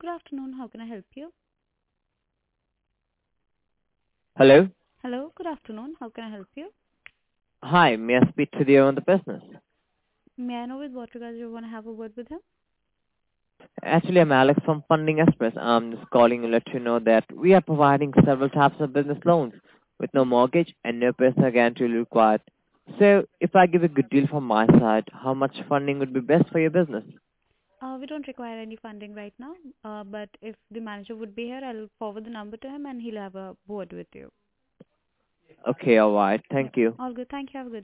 Good afternoon. How can I help you? Hello? Hello. Good afternoon. How can I help you? Hi, may I speak to the owner of the business? May I know with what regards you want to have a word with him? Actually, I'm Alex from Funding Express. I'm just calling to let you know that we are providing several types of business loans with no Mm-hmm. mortgage and no personal guarantee required. So, if I give a good deal from my side, how much funding would be best for your business? We don't require any funding right now, but if the manager would be here, I'll forward the number to him and he'll have a word with you. Okay, alright. Yep. Thank you. All good. Thank you. Have a good